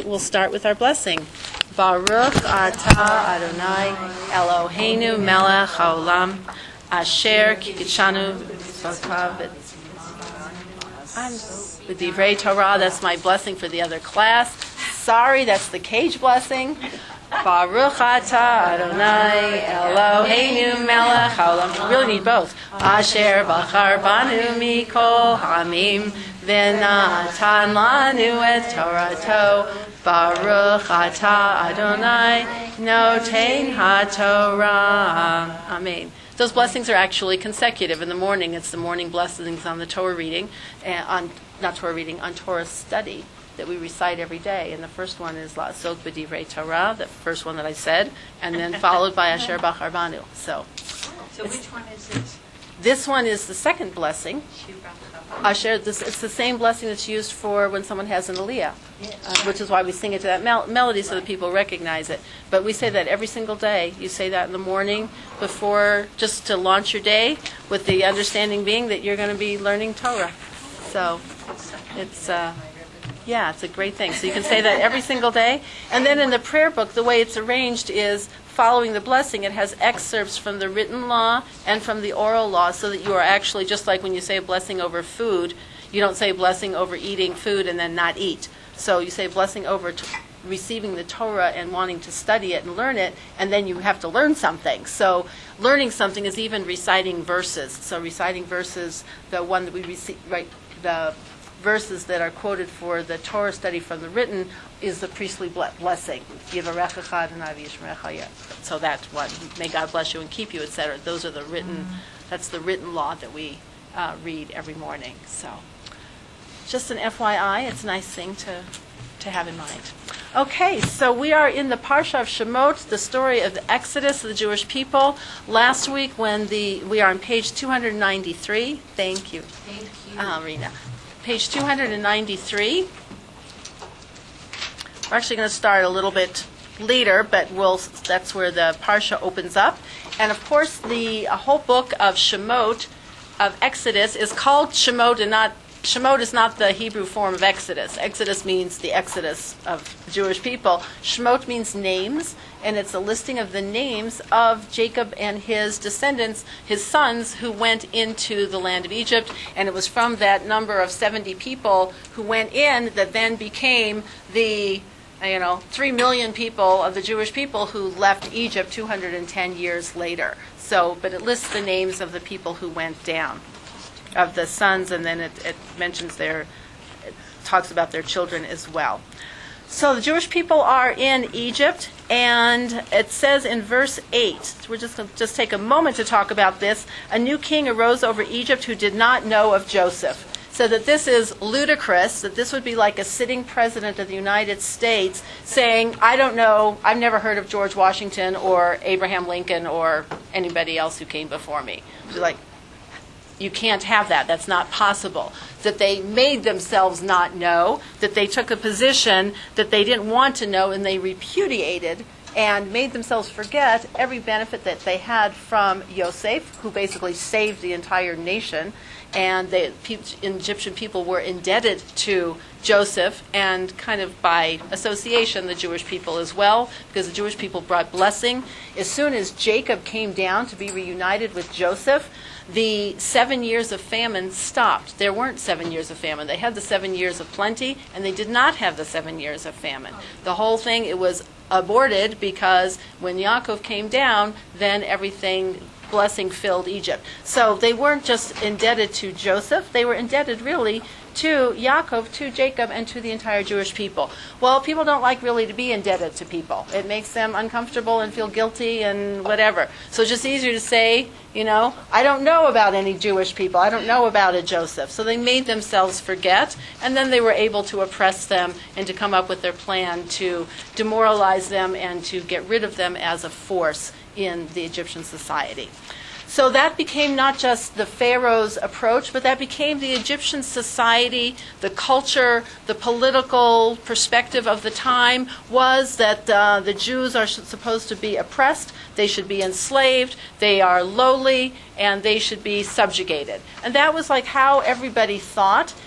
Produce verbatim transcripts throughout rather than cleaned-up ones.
we'll start with our blessing. Baruch atah Adonai Eloheinu melech haolam asher kiddushanu b'mitzvotav b'divrei Torah. That's my blessing for the other class. Sorry, that's the Cage blessing. Baruch atah Adonai Eloheinu melech haolam. You really need both. Asher bachar banu mikol hamim v'natan lanu et Torato. Baruch atah Adonai noten haTorah. Amen. Those blessings are actually consecutive. In the morning, it's the morning blessings on the Torah reading, and on not Torah reading, on Torah study that we recite every day. And the first one is La'asok b'divrei Torah, the first one that I said, and then followed by Asher bachar banu. So, so which one is this? This one is the second blessing. Asher, this, it's the same blessing that's used for when someone has an aliyah, uh, which is why we sing it to that mel- melody so that people recognize it. But we say that every single day. You say that in the morning before, just to launch your day, with the understanding being that you're going to be learning Torah. So it's, uh, yeah, it's a great thing. So you can say that every single day. And then in the prayer book, the way it's arranged is following the blessing, it has excerpts from the written law and from the oral law, so that you are actually, just like when you say a blessing over food, you don't say blessing over eating food and then not eat. So you say blessing over t- receiving the Torah and wanting to study it and learn it, and then you have to learn something. So learning something is even reciting verses. So reciting verses, the one that we receive, right, the verses that are quoted for the Torah study from the written is the priestly blessing. So that's one. May God bless you and keep you, et cetera. Those are the written. That's the written law that we uh, read every morning. So, just an F Y I. It's a nice thing to to have in mind. Okay, so we are in the Parsha of Shemot, the story of the Exodus of the Jewish people. Last week, when the we are on page two hundred ninety-three. Thank you, Thank you, uh, Rena. Page two hundred ninety-three. We're actually going to start a little bit later, but we'll, that's where the Parsha opens up. And of course, the uh, whole book of Shemot, of Exodus, is called Shemot, and not, Shemot is not the Hebrew form of Exodus. Exodus means the exodus of Jewish people. Shemot means names, and it's a listing of the names of Jacob and his descendants, his sons, who went into the land of Egypt. And it was from that number of seventy people who went in that then became the, you know, three million people of the Jewish people who left Egypt two hundred ten years later. So, but it lists the names of the people who went down, of the sons, and then it, it mentions their, it talks about their children as well. So the Jewish people are in Egypt, and it says in verse eight, we're just going to just take a moment to talk about this. A new king arose over Egypt who did not know of Joseph. So that this is ludicrous, that this would be like a sitting president of the United States saying, I don't know, I've never heard of George Washington or Abraham Lincoln or anybody else who came before me. It's like, you can't have that. That's not possible. That they made themselves not know, that they took a position that they didn't want to know, and they repudiated and made themselves forget every benefit that they had from Yosef, who basically saved the entire nation. And the Egyptian people were indebted to Joseph, and kind of by association, the Jewish people as well, because the Jewish people brought blessing. As soon as Jacob came down to be reunited with Joseph, the seven years of famine stopped. There weren't seven years of famine. They had the seven years of plenty, and they did not have the seven years of famine. The whole thing, it was aborted because when Yaakov came down, then everything, blessing filled Egypt. So they weren't just indebted to Joseph, they were indebted really to Yaakov, to Jacob, and to the entire Jewish people. Well, people don't like really to be indebted to people. It makes them uncomfortable and feel guilty and whatever. So it's just easier to say, you know, I don't know about any Jewish people. I don't know about a Joseph. So they made themselves forget, and then they were able to oppress them and to come up with their plan to demoralize them and to get rid of them as a force in the Egyptian society. So that became not just the Pharaoh's approach, but that became the Egyptian society, the culture, the political perspective of the time was that uh, the Jews are supposed to be oppressed, they should be enslaved, they are lowly, and they should be subjugated. And that was like how everybody thought.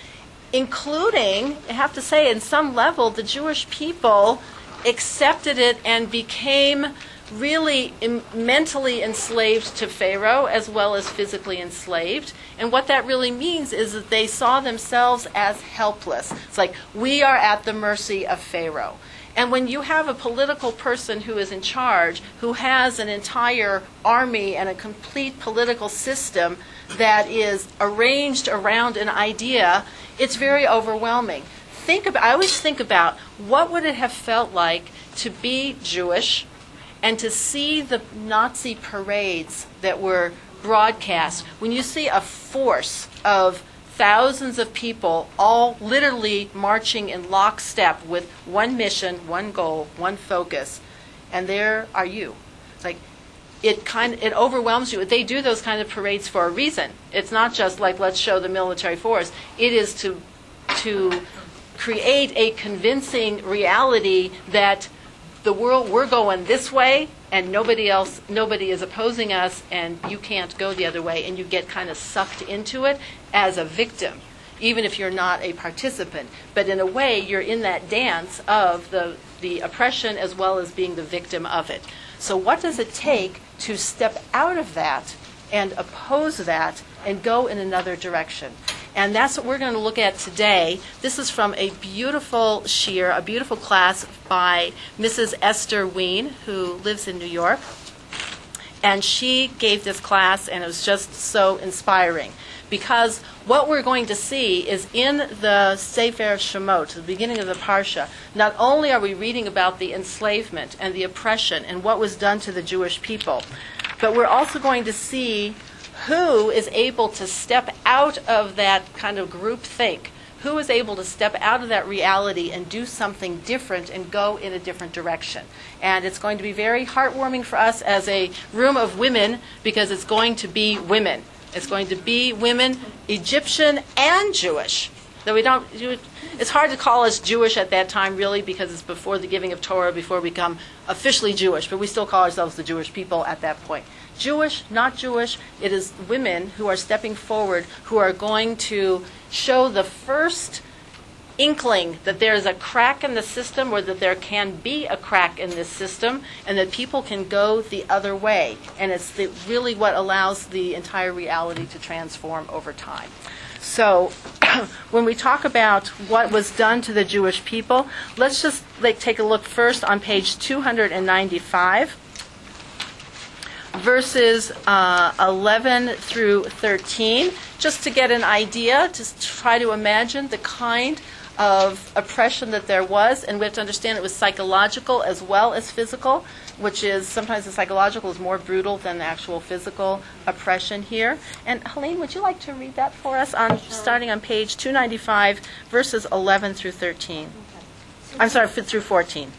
including, I have to say, in some level, the Jewish people accepted it and became really im- mentally enslaved to Pharaoh as well as physically enslaved. And what that really means is that they saw themselves as helpless. It's like, we are at the mercy of Pharaoh. And when you have a political person who is in charge, who has an entire army and a complete political system that is arranged around an idea, it's very overwhelming. Think about, I always think about, what would it have felt like to be Jewish and to see the Nazi parades that were broadcast? When you see a force of thousands of people all literally marching in lockstep with one mission, one goal, one focus, and there are you. It's like, it kind of, it overwhelms you. They do those kind of parades for a reason. It's not just like, let's show the military force. It is to to create a convincing reality that the world, we're going this way, and nobody else, nobody is opposing us, and you can't go the other way, and you get kind of sucked into it as a victim, even if you're not a participant. But in a way, you're in that dance of the, the oppression as well as being the victim of it. So what does it take to step out of that and oppose that and go in another direction? And that's what we're going to look at today. This is from a beautiful shiur, a beautiful class by Missus Esther Wien, who lives in New York. And she gave this class, and it was just so inspiring. Because what we're going to see is in the Sefer Shemot, the beginning of the Parsha, not only are we reading about the enslavement and the oppression and what was done to the Jewish people, but we're also going to see who is able to step out of that kind of group think, who is able to step out of that reality and do something different and go in a different direction. And it's going to be very heartwarming for us as a room of women, because it's going to be women. It's going to be women, Egyptian and Jewish. Though we don't, it's hard to call us Jewish at that time, really, because it's before the giving of Torah, before we become officially Jewish. But we still call ourselves the Jewish people at that point. Jewish, not Jewish, it is women who are stepping forward, who are going to show the first inkling that there is a crack in the system, or that there can be a crack in this system, and that people can go the other way. And it's the, really what allows the entire reality to transform over time. So when we talk about what was done to the Jewish people, let's just like take a look first on page two ninety-five. Verses uh, eleven through thirteen, just to get an idea, to try to imagine the kind of oppression that there was. And we have to understand it was psychological as well as physical, which is sometimes the psychological is more brutal than the actual physical oppression here. And Helene, would you like to read that for us, on starting on page two ninety-five, verses eleven through thirteen? Okay. So I'm sorry, through fourteen.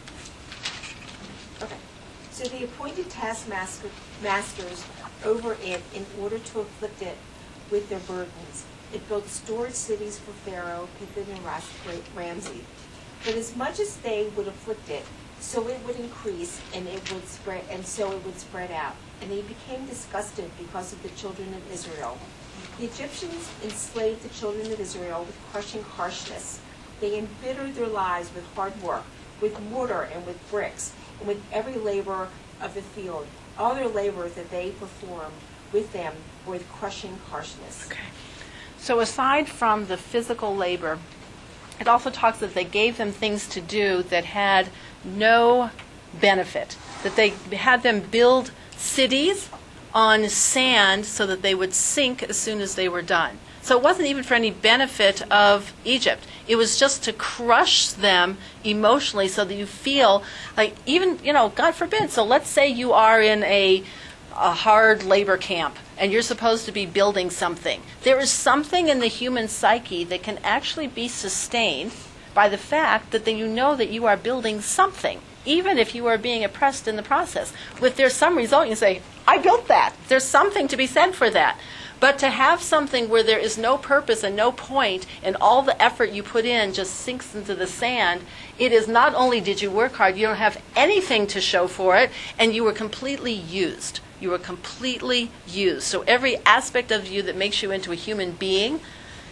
Okay. So they appointed taskmaster masters over it in order to afflict it with their burdens. It built storage cities for Pharaoh, Pithom, and Ras- Ramsey. But as much as they would afflict it, so it would increase, and it would spread, and so it would spread out. And they became disgusted because of the children of Israel. The Egyptians enslaved the children of Israel with crushing harshness. They embittered their lives with hard work, with mortar and with bricks, and with every labor of the field. All their labor that they performed with them were with crushing harshness. Okay. So aside from the physical labor, it also talks that they gave them things to do that had no benefit, that they had them build cities on sand so that they would sink as soon as they were done. So it wasn't even for any benefit of Egypt. It was just to crush them emotionally so that you feel like, even, you know, God forbid, so let's say you are in a, a hard labor camp and you're supposed to be building something. There is something in the human psyche that can actually be sustained by the fact that then you know that you are building something, even if you are being oppressed in the process. If there's some result, you say, I built that. There's something to be said for that. But to have something where there is no purpose and no point, and all the effort you put in just sinks into the sand, it is not only did you work hard, you don't have anything to show for it, and you were completely used. You were completely used. So every aspect of you that makes you into a human being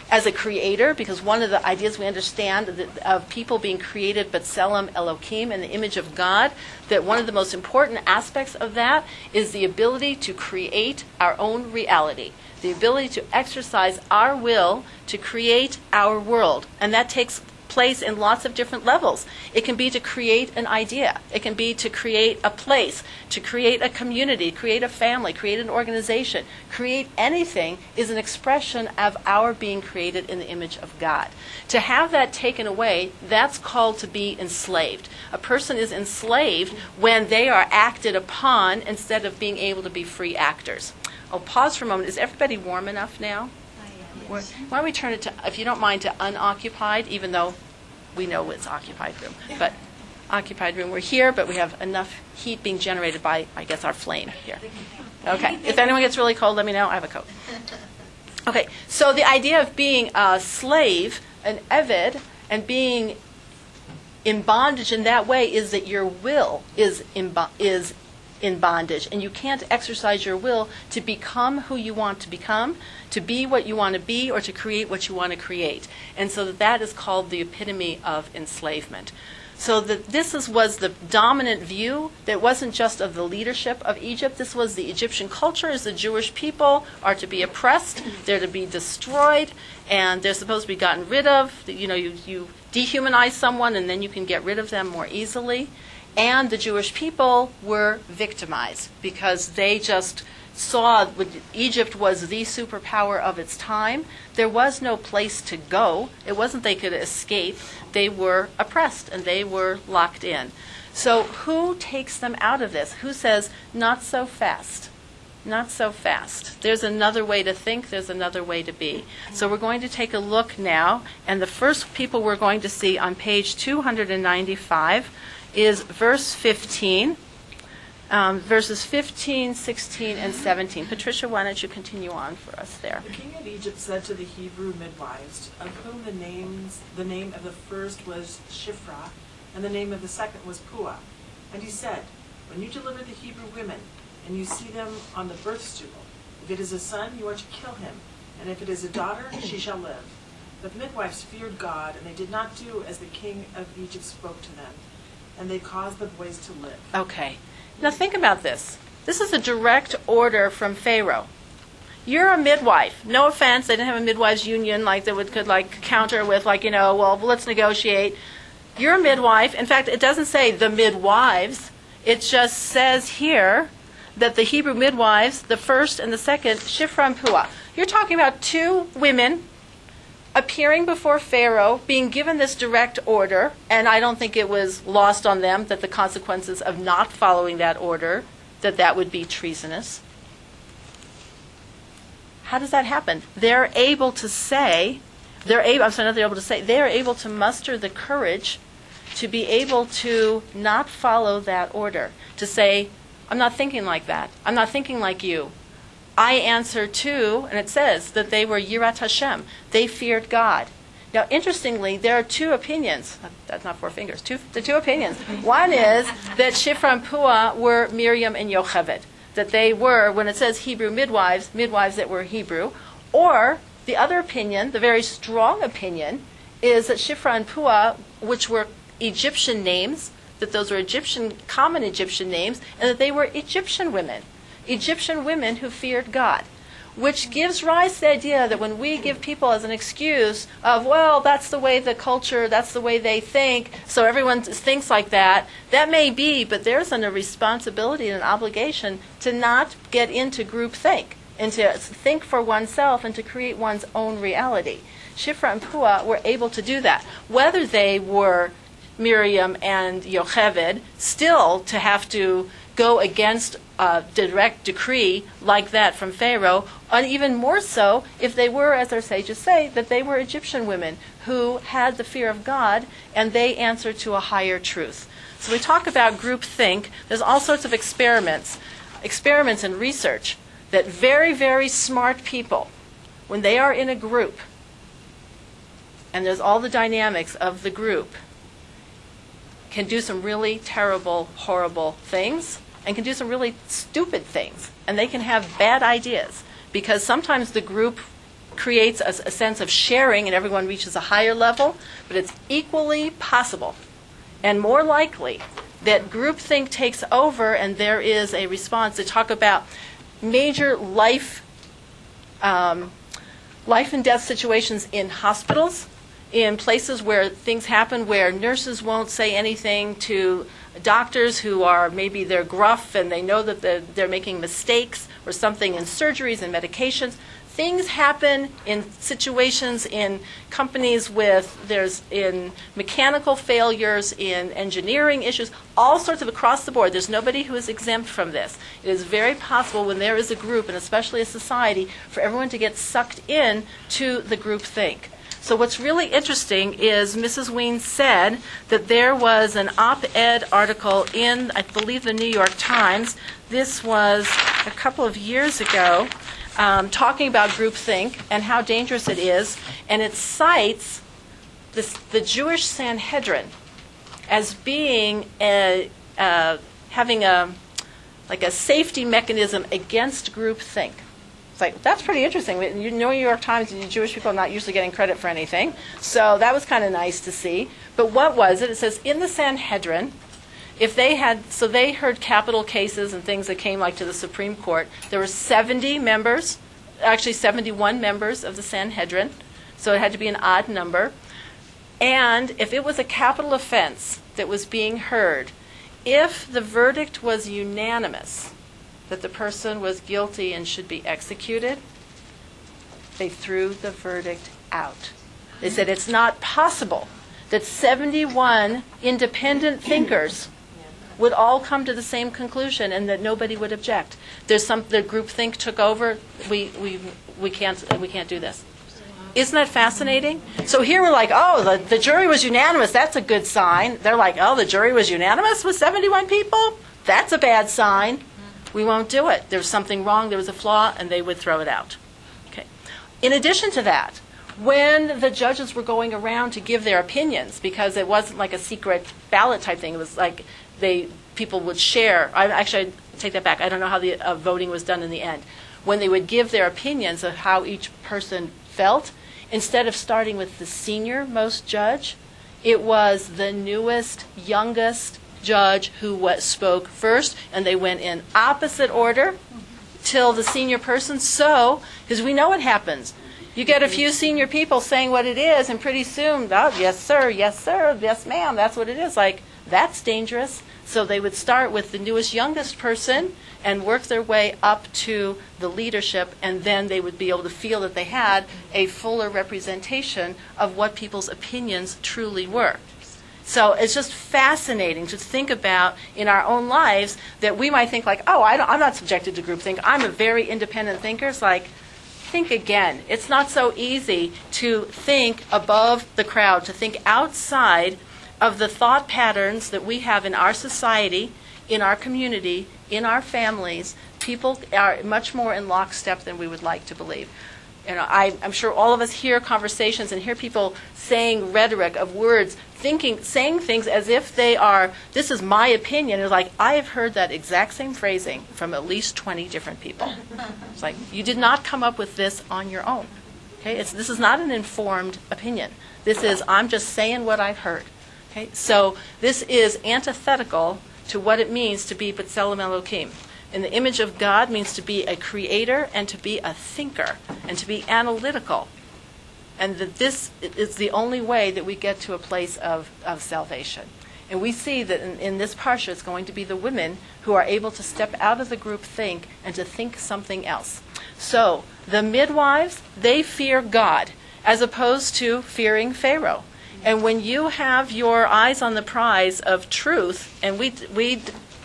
as a creator, because one of the ideas we understand that, of people being created B'Tselem Elohim, in the image of God, that one of the most important aspects of that is the ability to create our own reality, the ability to exercise our will to create our world. And that takes place in lots of different levels. It can be to create an idea. It can be to create a place, to create a community, create a family, create an organization. Create anything is an expression of our being created in the image of God. To have that taken away, that's called to be enslaved. A person is enslaved when they are acted upon instead of being able to be free actors. I'll pause for a moment. Is everybody warm enough now? Why don't we turn it to, if you don't mind, to unoccupied, even though we know it's occupied room. But occupied room, we're here, but we have enough heat being generated by, I guess, our flame here. Okay. If anyone gets really cold, let me know. I have a coat. Okay. So the idea of being a slave, an eved, and being in bondage in that way is that your will is in, bo- is in bondage, and you can't exercise your will to become who you want to become, to be what you want to be, or to create what you want to create. And so that is called the epitome of enslavement. So that this is, was the dominant view. That wasn't just of the leadership of Egypt. This was the Egyptian culture. Is the Jewish people are to be oppressed, they're to be destroyed, and they're supposed to be gotten rid of. You know, you, you dehumanize someone, and then you can get rid of them more easily. And the Jewish people were victimized because they just saw what Egypt was the superpower of its time. There was no place to go. It wasn't they could escape. They were oppressed and they were locked in. So who takes them out of this? Who says, not so fast? Not so fast. There's another way to think. There's another way to be. So we're going to take a look now. And the first people we're going to see on page two ninety-five is verse fifteen, um, verses fifteen, sixteen, and seventeen. Patricia, why don't you continue on for us there? The king of Egypt said to the Hebrew midwives, of whom the names the name of the first was Shiphrah, and the name of the second was Puah. And he said, when you deliver the Hebrew women, and you see them on the birth stool, if it is a son, you are to kill him, and if it is a daughter, she shall live. But the midwives feared God, and they did not do as the king of Egypt spoke to them, and they caused the boys to live. Okay. Now think about this. This is a direct order from Pharaoh. You're a midwife. No offense, they didn't have a midwives union like that would could like counter with like, you know, well, let's negotiate. You're a midwife. In fact, it doesn't say the midwives. It just says here that the Hebrew midwives, the first and the second, Shiphrah and Puah. You're talking about two women appearing before Pharaoh, being given this direct order, and I don't think it was lost on them that the consequences of not following that order, that that would be treasonous. How does that happen? They're able to say, they're able, I'm sorry, not they're able to say, they're able to muster the courage to be able to not follow that order, to say, I'm not thinking like that. I'm not thinking like you. I answer to, and it says that they were Yirat Hashem. They feared God. Now, interestingly, there are two opinions. That's not four fingers. Two, the two opinions. One is that Shiphrah and Puah were Miriam and Yocheved. That they were, when it says Hebrew midwives, midwives that were Hebrew. Or the other opinion, the very strong opinion, is that Shiphrah and Puah, which were Egyptian names, that those were Egyptian, common Egyptian names, and that they were Egyptian women. Egyptian women who feared God, which gives rise to the idea that when we give people as an excuse of, well, that's the way the culture, that's the way they think, so everyone thinks like that, that may be, but there's a responsibility and an obligation to not get into groupthink, and to think for oneself and to create one's own reality. Shiphrah and Puah were able to do that. Whether they were Miriam and Yocheved, still to have to go against a direct decree like that from Pharaoh, and even more so if they were, as our sages say, that they were Egyptian women who had the fear of God and they answered to a higher truth. So we talk about groupthink. There's all sorts of experiments, experiments and research that very, very smart people, when they are in a group, and there's all the dynamics of the group, can do some really terrible, horrible things, and can do some really stupid things. And they can have bad ideas, because sometimes the group creates a, a sense of sharing and everyone reaches a higher level, but it's equally possible and more likely that groupthink takes over and there is a response to talk about major life, um, life and death situations in hospitals, in places where things happen where nurses won't say anything to doctors who are maybe they're gruff and they know that they're, they're making mistakes or something in surgeries and medications. Things happen in situations in companies with, there's in mechanical failures, in engineering issues, all sorts of across the board. There's nobody who is exempt from this. It is very possible when there is a group, and especially a society, for everyone to get sucked in to the group think. So what's really interesting is Missus Ween said that there was an op-ed article in, I believe, the New York Times. This was a couple of years ago, um, talking about groupthink and how dangerous it is, and it cites this, the Jewish Sanhedrin as being a, uh, having a like a safety mechanism against groupthink. It's like, that's pretty interesting. You know, New York Times, Jewish people are not usually getting credit for anything. So that was kind of nice to see. But what was it? It says, in the Sanhedrin, if they had, so they heard capital cases and things that came like to the Supreme Court. There were seventy members, actually seventy-one members of the Sanhedrin. So it had to be an odd number. And if it was a capital offense that was being heard, if the verdict was unanimous, that the person was guilty and should be executed, they threw the verdict out. They said it's not possible that seventy-one independent thinkers would all come to the same conclusion and that nobody would object. There's some, the groupthink took over. We we we can't we can't do this. Isn't that fascinating? So here we're like, oh, the, the jury was unanimous. That's a good sign. They're like, oh, the jury was unanimous with seventy-one people? That's a bad sign. We won't do it. There was something wrong, there was a flaw, and they would throw it out. Okay. In addition to that, when the judges were going around to give their opinions, because it wasn't like a secret ballot type thing, it was like they people would share. I, actually, I take that back. I don't know how the uh, voting was done in the end. When they would give their opinions of how each person felt, instead of starting with the senior most judge, it was the newest, youngest judge who what spoke first, and they went in opposite order till the senior person. So, because we know what happens. You get a few senior people saying what it is, and pretty soon, oh, yes, sir, yes, sir, yes, ma'am, that's what it is. Like, that's dangerous. So they would start with the newest, youngest person and work their way up to the leadership, and then they would be able to feel that they had a fuller representation of what people's opinions truly were. So it's just fascinating to think about in our own lives that we might think like, oh, I don't, I'm not subjected to groupthink. I'm a very independent thinker. It's like, think again. It's not so easy to think above the crowd, to think outside of the thought patterns that we have in our society, in our community, in our families. People are much more in lockstep than we would like to believe. You know, I, I'm sure all of us hear conversations and hear people saying rhetoric of words, thinking, saying things as if they are, this is my opinion. It's like, I have heard that exact same phrasing from at least twenty different people. It's like, you did not come up with this on your own. Okay, it's, this is not an informed opinion. This is, I'm just saying what I've heard. Okay, so this is antithetical to what it means to be B'Tselem Elokim. And the image of God means to be a creator and to be a thinker and to be analytical. And that this is the only way that we get to a place of, of salvation. And we see that in, in this parsha, it's going to be the women who are able to step out of the group think and to think something else. So the midwives, they fear God as opposed to fearing Pharaoh. And when you have your eyes on the prize of truth, and we we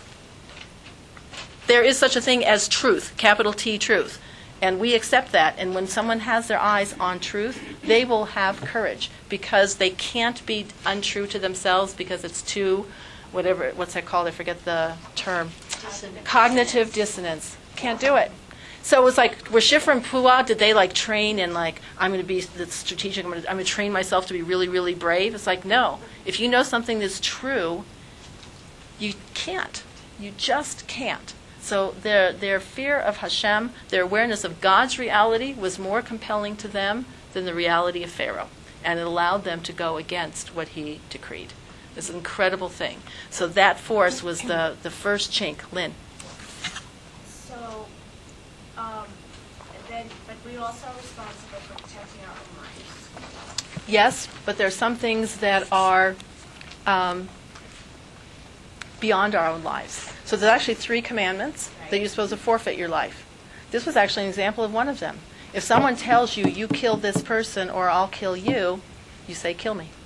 there is such a thing as truth, capital T, truth. And we accept that. And when someone has their eyes on truth, they will have courage because they can't be untrue to themselves because it's too, whatever, what's that called? I forget the term. Dissonance. Cognitive dissonance. Can't do it. So it was like, were Shifra and Puah, did they like train in like, I'm going to be the strategic, I'm going to, I'm going to train myself to be really, really brave? It's like, no. If you know something that's true, you can't. You just can't. So their their fear of Hashem, their awareness of God's reality was more compelling to them than the reality of Pharaoh. And it allowed them to go against what he decreed. It's an incredible thing. So that force was the, the first chink. Lynn. So, um, then, but we also are responsible for protecting our own lives. Yes, but there are some things that are um, beyond our own lives. So there's actually three commandments that you're supposed to forfeit your life. This was actually an example of one of them. If someone tells you, you kill this person or I'll kill you, you say, kill me.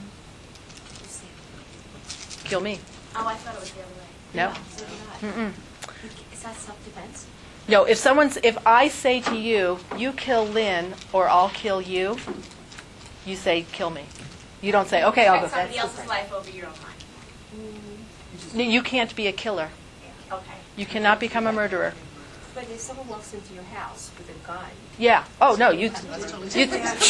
Kill me. Oh, I thought it was the other way. No. So did I. Mm-mm. Is that self-defense? No, if someone's, if I say to you, you kill Lynn or I'll kill you, you say, kill me. You don't say, okay, I'll go. Protect somebody That's else's different. life over your own life. No, you can't be a killer. Okay. You cannot become a murderer. But if someone walks into your house with a gun, Yeah. Oh, no, you, you,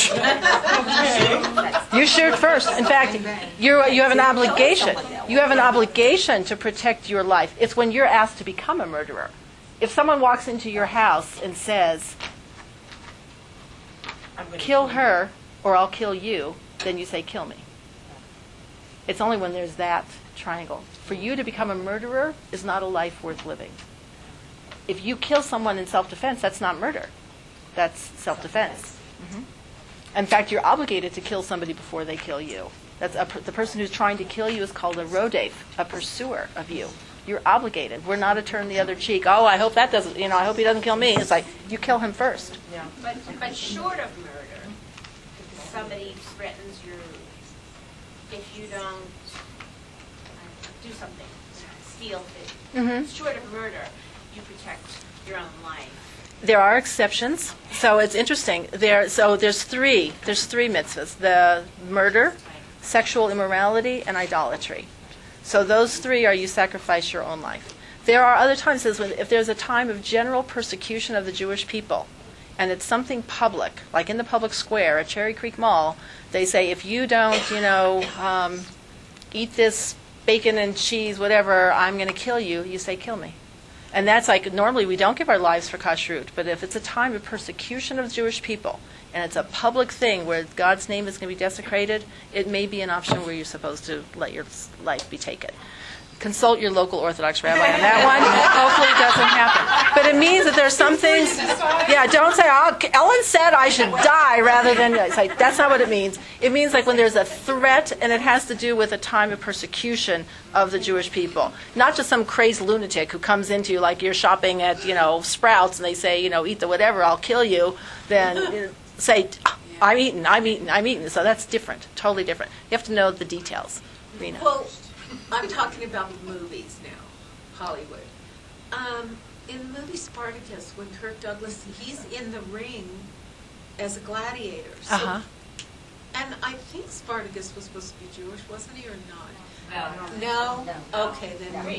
you shoot first. In fact, you're, you have an obligation. You have an obligation to protect your life. It's when you're asked to become a murderer. If someone walks into your house and says, kill her or I'll kill you, then you say, kill me. It's only when there's that triangle. For you to become a murderer is not a life worth living. If you kill someone in self-defense, that's not murder. That's self-defense. Mhm. In fact, you're obligated to kill somebody before they kill you. That's a, the person who's trying to kill you is called a rodef, a pursuer of you. You're obligated. We're not to turn the other cheek. Oh, I hope that doesn't, you know, I hope he doesn't kill me. It's like, you kill him first. But, but short of murder, if somebody threatens your, if you don't uh, do something, steal things, Mhm. short of murder, you protect your own life. There are exceptions. So it's interesting. There, so there's three. There's three mitzvahs: the murder, sexual immorality, and idolatry. So those three are you sacrifice your own life. There are other times as when if there's a time of general persecution of the Jewish people, and it's something public, like in the public square at Cherry Creek Mall, they say if you don't, you know, um, eat this bacon and cheese, whatever, I'm going to kill you. You say, kill me. And that's like, normally we don't give our lives for kashrut, but if it's a time of persecution of the Jewish people, and it's a public thing where God's name is going to be desecrated, it may be an option where you're supposed to let your life be taken. Consult your local Orthodox rabbi on that one. Hopefully it doesn't happen. But it means that there's some things, yeah, don't say, oh, Ellen said I should die rather than, it's like, that's not what it means. It means like when there's a threat and it has to do with a time of persecution of the Jewish people. Not just some crazed lunatic who comes into you like you're shopping at, you know, Sprouts and they say, you know, eat the whatever, I'll kill you. Then you know, say, I'm eating, I'm eating, I'm eating. So that's different, totally different. You have to know the details. Rena. Well, I'm talking about movies now, Hollywood. Um, in the movie Spartacus, when Kirk Douglas, he's in the ring as a gladiator. So, Uh-huh. And I think Spartacus was supposed to be Jewish, wasn't he, or not? No. No? Okay,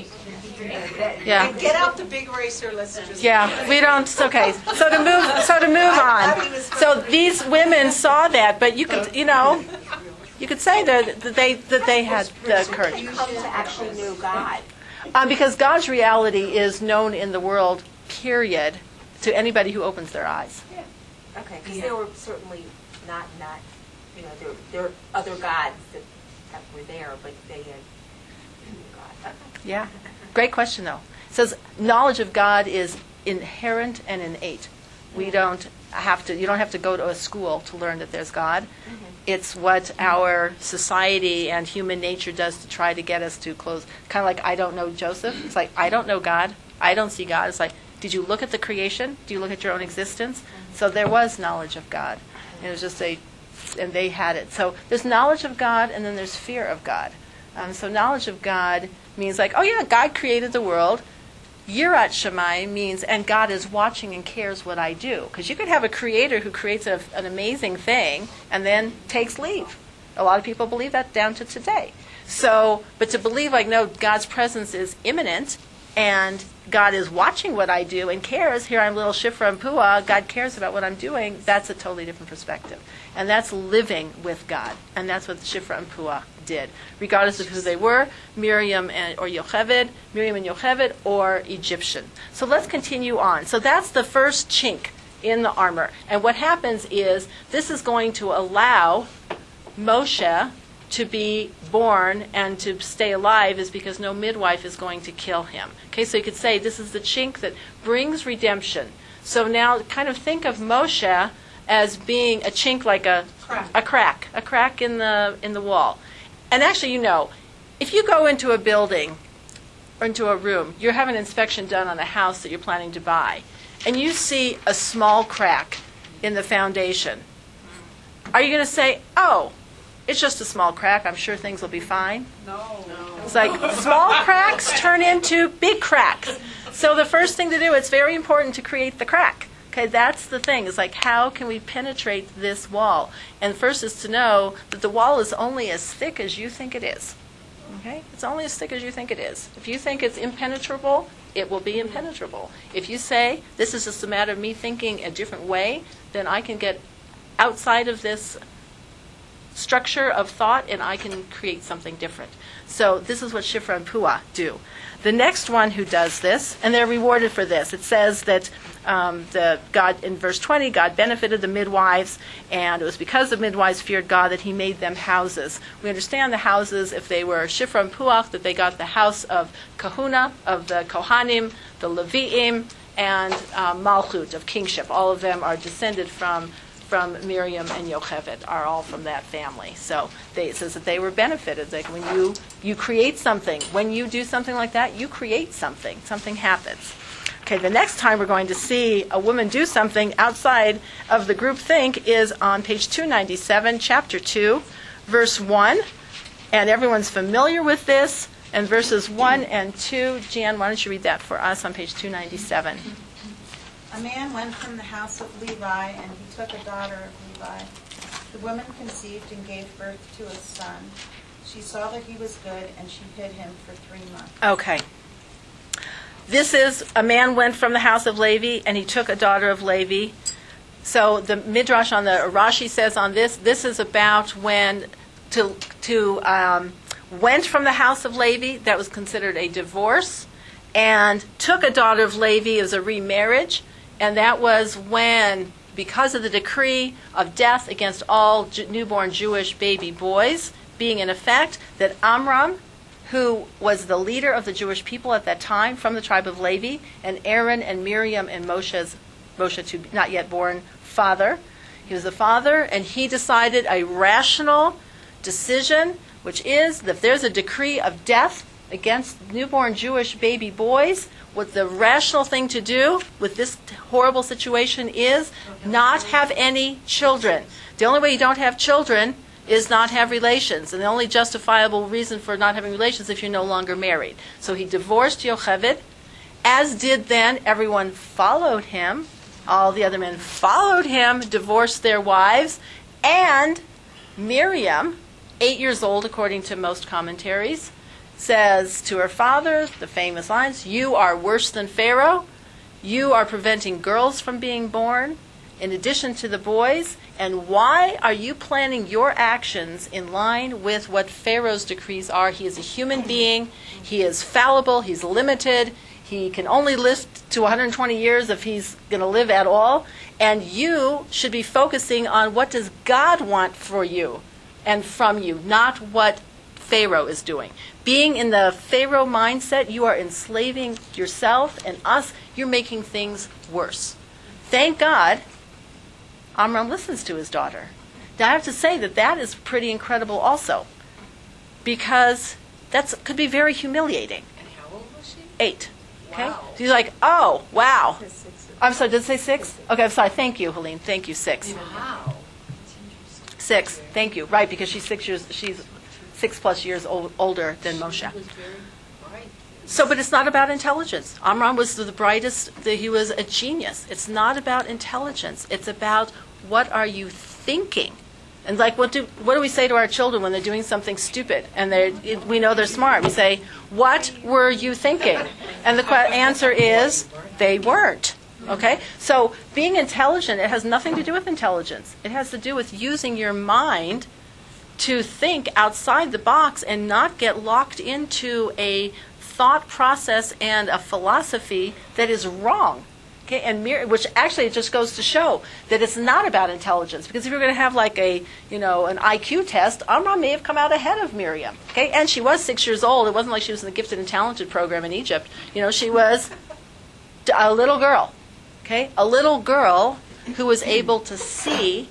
then. Yeah. And get out the big eraser, let's just. Yeah, we don't. Okay, so to move, so to move on. So these women saw that, but you could, you know, you could say that that they that they had the courage, you come to actually know God. um, because God's reality is known in the world. Period. To anybody who opens their eyes. Okay, because there were certainly not, not, you know, there, there are other gods that, that were there, but they had God. Yeah. Great question, though. It says knowledge of God is inherent and innate. We don't have to. You don't have to go to a school to learn that there's God. Mm-hmm. It's what our society and human nature does to try to get us to close. Kind of like I don't know Joseph. It's like I don't know God. I don't see God. It's like, did you look at the creation? Do you look at your own existence? Mm-hmm. So there was knowledge of God. And it was just a, and they had it. So there's knowledge of God, and then there's fear of God. Um, so knowledge of God means like, oh yeah, God created the world. Yirat Shamayim means, and God is watching and cares what I do. Because you could have a creator who creates a, an amazing thing and then takes leave. A lot of people believe that down to today. So, but to believe like, no, God's presence is imminent, and God is watching what I do and cares. Here I'm little Shifra and Puah. God cares about what I'm doing. That's a totally different perspective. And that's living with God. And that's what Shifra and Puah did, regardless of who they were, Miriam and, or Yocheved, Miriam and Yocheved, or Egyptian. So let's continue on. So that's the first chink in the armor. And what happens is this is going to allow Moshe to be born and to stay alive is because no midwife is going to kill him. Okay, so you could say this is the chink that brings redemption. So now kind of think of Moshe as being a chink like a Crack. a crack, a crack in the in the wall. And actually, you know, if you go into a building or into a room, you have an inspection done on a house that you're planning to buy, and you see a small crack in the foundation, are you going to say, oh, it's just a small crack, I'm sure things will be fine? No. It's like small cracks turn into big cracks. So the first thing to do, it's very important to create the crack. Okay, that's the thing. It's like, how can we penetrate this wall? And first is to know that the wall is only as thick as you think it is. Okay? It's only as thick as you think it is. If you think it's impenetrable, it will be impenetrable. If you say, this is just a matter of me thinking a different way, then I can get outside of this structure of thought and I can create something different. So this is what Shifra and Puah do. The next one who does this, and they're rewarded for this, it says that um, the God in verse twenty, God benefited the midwives, and it was because the midwives feared God that he made them houses. We understand the houses, if they were Shifra and Puah, that they got the house of Kahuna, of the Kohanim, the Leviim, and uh, Malchut, of kingship. All of them are descended from from Miriam and Yocheved, are all from that family. So they, it says that they were benefited. Like when you, you create something, when you do something like that, you create something. Something happens. Okay, the next time we're going to see a woman do something outside of the group think is on page two ninety-seven, chapter two, verse one. And everyone's familiar with this. And verses one and two, Jan, why don't you read that for us on page two ninety-seven. A man went from the house of Levi, and he took a daughter of Levi. The woman conceived and gave birth to a son. She saw that he was good, and she hid him for three months. Okay. This is, a man went from the house of Levi, and he took a daughter of Levi. So the Midrash on the, Rashi says on this, this is about when to, to um, went from the house of Levi, that was considered a divorce, and took a daughter of Levi as a remarriage. And that was when, because of the decree of death against all J- newborn Jewish baby boys being in effect, that Amram, who was the leader of the Jewish people at that time from the tribe of Levi, and Aaron and Miriam and Moshe's, Moshe, to not yet born, father, he was the father, and he decided a rational decision, which is that if there's a decree of death against newborn Jewish baby boys, what the rational thing to do with this horrible situation is not have any children. The only way you don't have children is not have relations. And the only justifiable reason for not having relations is if you're no longer married. So he divorced Yocheved, as did then everyone followed him. All the other men followed him, divorced their wives, and Miriam, eight years old according to most commentaries, says to her father, the famous lines, "You are worse than Pharaoh. You are preventing girls from being born, in addition to the boys. And why are you planning your actions in line with what Pharaoh's decrees are? He is a human being. He is fallible. He's limited. He can only live to one hundred twenty years if he's going to live at all. And you should be focusing on what does God want for you and from you, not what Pharaoh is doing. Being in the Pharaoh mindset, you are enslaving yourself and us. You're making things worse." Thank God Amram listens to his daughter. Now I have to say that that is pretty incredible also, because that could be very humiliating. And how old was she? Eight. Okay? Wow. So he's like, oh, wow. Says six. I'm sorry, did it say six? Okay, I'm sorry. Thank you, Helene. Thank you, six. Wow. Six. Thank you. Right, because she's six years, she's six plus years old, older than Moshe. She was very bright. So, but it's not about intelligence. Amram was the brightest, the, he was a genius. It's not about intelligence. It's about what are you thinking. And like, what do what do we say to our children when they're doing something stupid and they we know they're smart? We say, "What were you thinking?" And the que- answer is, they weren't. Okay? So being intelligent, it has nothing to do with intelligence. It has to do with using your mind to think outside the box and not get locked into a thought process and a philosophy that is wrong. Okay, and Mir- which actually it just goes to show that it's not about intelligence. Because if you're going to have like a, you know, an I Q test, Amram may have come out ahead of Miriam. Okay, and she was six years old. It wasn't like she was in the gifted and talented program in Egypt. You know, she was a little girl. Okay, a little girl who was able to see,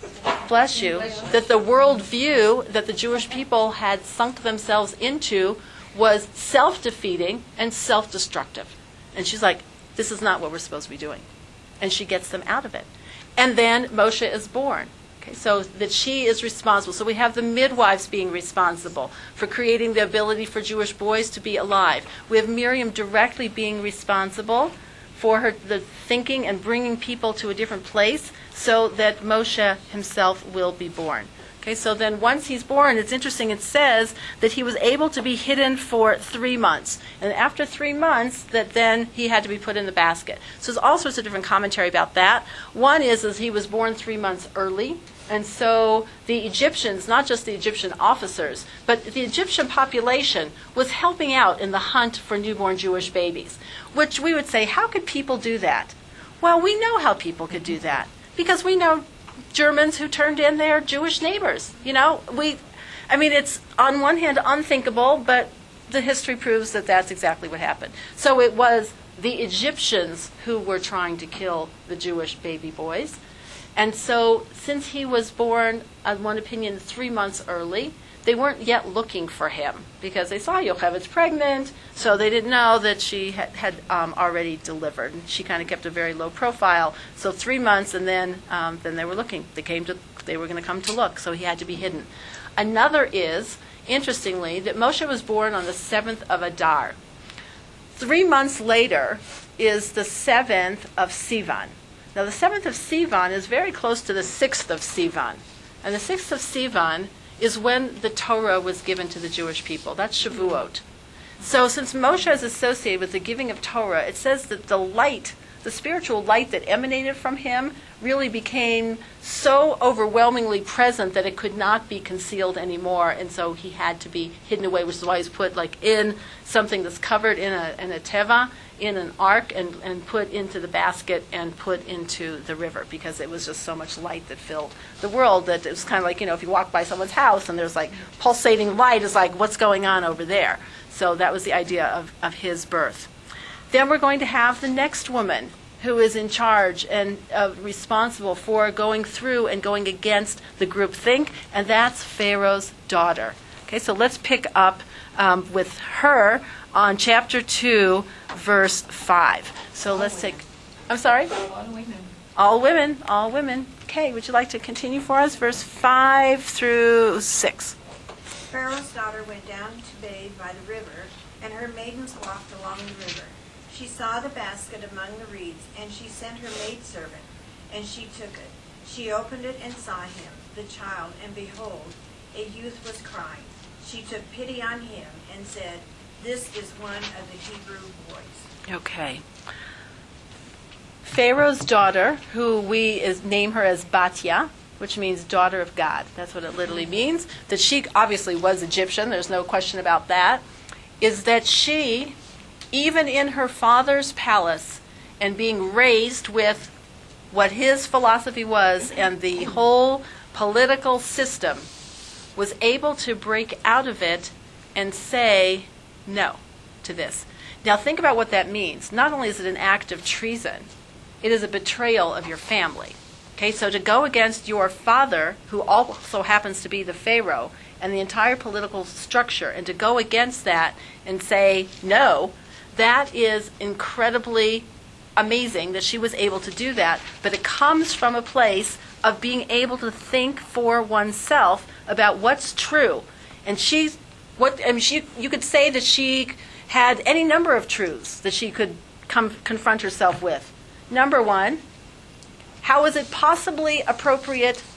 bless you, that the worldview that the Jewish people had sunk themselves into was self-defeating and self-destructive. And she's like, this is not what we're supposed to be doing. And she gets them out of it. And then Moshe is born. Okay, so that she is responsible. So we have the midwives being responsible for creating the ability for Jewish boys to be alive. We have Miriam directly being responsible for her the thinking and bringing people to a different place so that Moshe himself will be born. Okay, so then once he's born, it's interesting, it says that he was able to be hidden for three months. And after three months, that then he had to be put in the basket. So there's all sorts of different commentary about that. One is, is he was born three months early. And so the Egyptians, not just the Egyptian officers, but the Egyptian population was helping out in the hunt for newborn Jewish babies. Which we would say, how could people do that? Well, we know how people could do that. Because we know Germans who turned in their Jewish neighbors. You know, we, I mean, it's on one hand unthinkable, but the history proves that that's exactly what happened. So it was the Egyptians who were trying to kill the Jewish baby boys. And so since he was born, on one opinion, three months early, they weren't yet looking for him because they saw Yochevet's pregnant, so they didn't know that she had, had um, already delivered. And she kind of kept a very low profile. So three months, and then um, then they were looking. They came to. They were going to come to look, so he had to be hidden. Another is, interestingly, that Moshe was born on the seventh of Adar. Three months later is the seventh of Sivan. Now, the seventh of Sivan is very close to the sixth of Sivan, and the sixth of Sivan is when the Torah was given to the Jewish people. That's Shavuot. So since Moshe is associated with the giving of Torah, it says that the light, the spiritual light that emanated from him really became so overwhelmingly present that it could not be concealed anymore, and so he had to be hidden away, which is why he's put like in something that's covered in a, in a teva, in an ark, and, and put into the basket and put into the river, because it was just so much light that filled the world that it was kind of like, you know, if you walk by someone's house and there's like pulsating light, it's like, what's going on over there? So that was the idea of, of his birth. Then we're going to have the next woman who is in charge and uh, responsible for going through and going against the groupthink, and that's Pharaoh's daughter. Okay, so let's pick up um, with her on chapter two, verse five. So let's take, I'm sorry? All women. All women, all women. Okay, would you like to continue for us? Verse five through six. Pharaoh's daughter went down to bathe by the river, and her maidens walked along the river. She saw the basket among the reeds, and she sent her maidservant, and she took it. She opened it and saw him, the child, and behold, a youth was crying. She took pity on him and said, "This is one of the Hebrew boys." Okay. Pharaoh's daughter, who we is, name her as Batya, which means daughter of God. That's what it literally means. That she obviously was Egyptian, there's no question about that, is that she, even in her father's palace and being raised with what his philosophy was and the whole political system, was able to break out of it and say no to this. Now think about what that means. Not only is it an act of treason, it is a betrayal of your family. Okay, so to go against your father, who also happens to be the Pharaoh, and the entire political structure, and to go against that and say no, that is incredibly amazing that she was able to do that. But it comes from a place of being able to think for oneself about what's true. And she's, what, I mean, she, you could say that she had any number of truths that she could come confront herself with. Number one, how is it possibly appropriate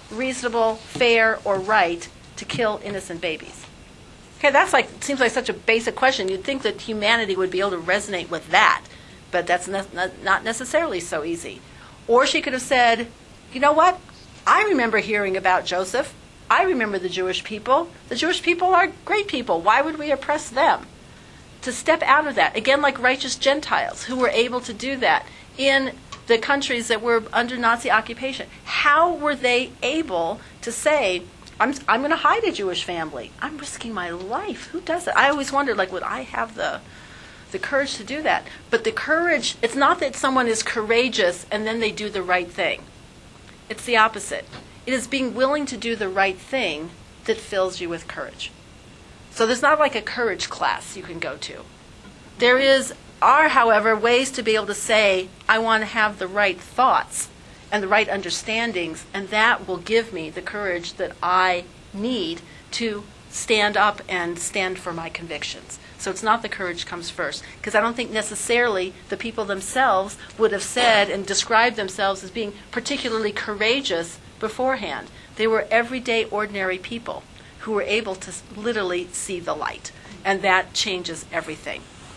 reasonable, fair, or right to kill innocent babies? Okay, that's like, seems like such a basic question. You'd think that humanity would be able to resonate with that, but that's ne- not necessarily so easy. Or she could have said, you know what? I remember hearing about Joseph. I remember the Jewish people. The Jewish people are great people. Why would we oppress them? To step out of that, again, like righteous Gentiles who were able to do that in the countries that were under Nazi occupation. How were they able to say, I'm, I'm going to hide a Jewish family. I'm risking my life. Who does it? I always wondered, like, would I have the the courage to do that? But the courage, it's not that someone is courageous and then they do the right thing. It's the opposite. It is being willing to do the right thing that fills you with courage. So there's not like a courage class you can go to. There is, are, however, ways to be able to say, I want to have the right thoughts and the right understandings, and that will give me the courage that I need to stand up and stand for my convictions. So it's not the courage comes first, because I don't think necessarily the people themselves would have said and described themselves as being particularly courageous beforehand. They were everyday, ordinary people who were able to literally see the light, and that changes everything.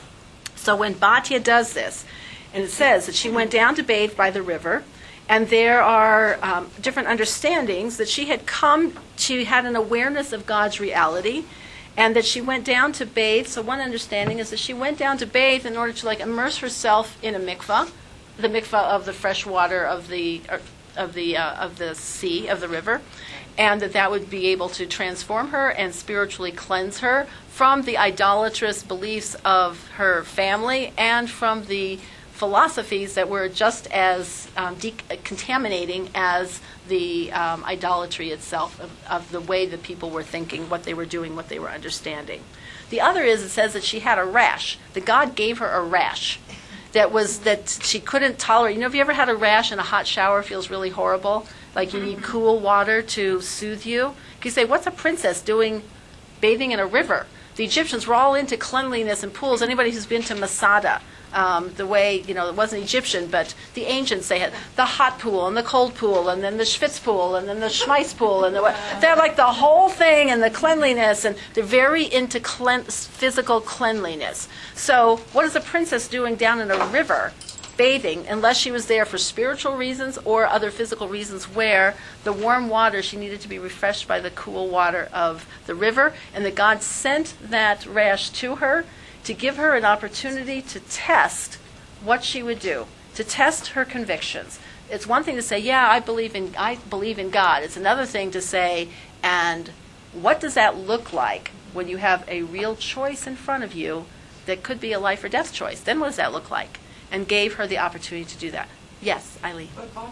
So when Batya does this, and it says that she went down to bathe by the river, and there are um, different understandings that she had come, she had an awareness of God's reality, and that she went down to bathe. So one understanding is that she went down to bathe in order to like immerse herself in a mikvah, the mikvah of the fresh water of the or, of the uh, of the sea, of the river, and that that would be able to transform her and spiritually cleanse her from the idolatrous beliefs of her family and from the philosophies that were just as um, de- contaminating as the um, idolatry itself of, of the way that people were thinking, what they were doing, what they were understanding. The other is, it says that she had a rash, that God gave her a rash that was that she couldn't tolerate. You know, have you ever had a rash and a hot shower feels really horrible? Like you need cool water to soothe you? You say, what's a princess doing bathing in a river? The Egyptians were all into cleanliness and pools. Anybody who's been to Masada, um, the way, you know, it wasn't Egyptian, but the ancients, they had the hot pool and the cold pool and then the schwitz pool and then the schmeiss pool. And the, they're like the whole thing and the cleanliness, and they're very into clean, physical cleanliness. So what is a princess doing down in a river bathing, unless she was there for spiritual reasons or other physical reasons where the warm water, she needed to be refreshed by the cool water of the river, and that God sent that rash to her to give her an opportunity to test what she would do, to test her convictions. It's one thing to say, yeah, I believe in I believe in God. It's another thing to say, and what does that look like when you have a real choice in front of you that could be a life or death choice? Then what does that look like? And gave her the opportunity to do that. Yes, Eileen. But Batya